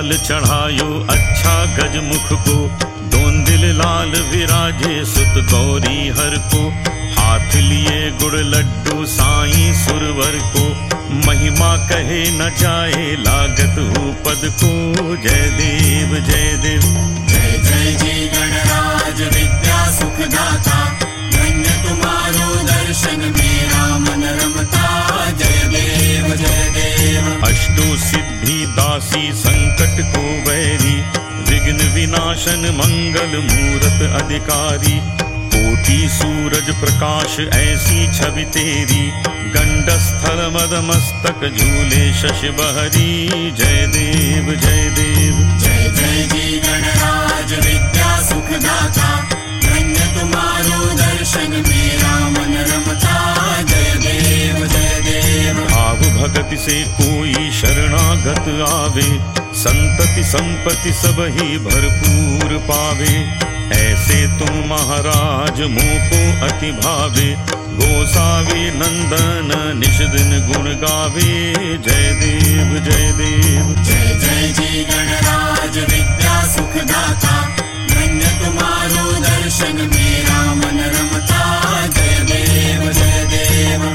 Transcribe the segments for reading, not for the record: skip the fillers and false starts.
लाल चढ़ायो अच्छा गजमुख को, दोंदिल लाल विराजे सुत गौरी हर को, हाथ लिए गुड़ लड्डू साईं सुरवर को, महिमा कहे न जाए लागत हो पद को। जय देव जय देव। जय जय जी गणराज विद्या सुखदाता, धन्य तुम्हारो दर्शन मेरा मन रमता। जय देव जय देव। अष्टो सिद्धि दासी संकट को वैरी, विघ्न विनाशन मंगल मूरत अधिकारी, कोटि सूरज प्रकाश ऐसी छवि तेरी, गंडस्थल मद मस्तक झूले शशि बहरी। जय देव जय देव। जय जय जी गणराज विद्या सुखदाता, धन्य तुम्हारो दर्शन मेरा मन रमता। जय देव जय देव। भाव भगति से कोई शरणागत आवे, संतति संपत्ति सब ही भरपूर पावे, ऐसे तुम महाराज मोको अति भावे, गोसावी नंदन निश दिन गुण गावे। जय देव जय देव। जय जय जी गणराज विद्या सुखदाता, धन्य तुम्हारो दर्शन मेरा मन रमता। जय देव जय देव।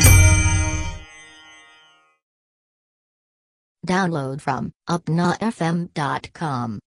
Download from upnafm.com.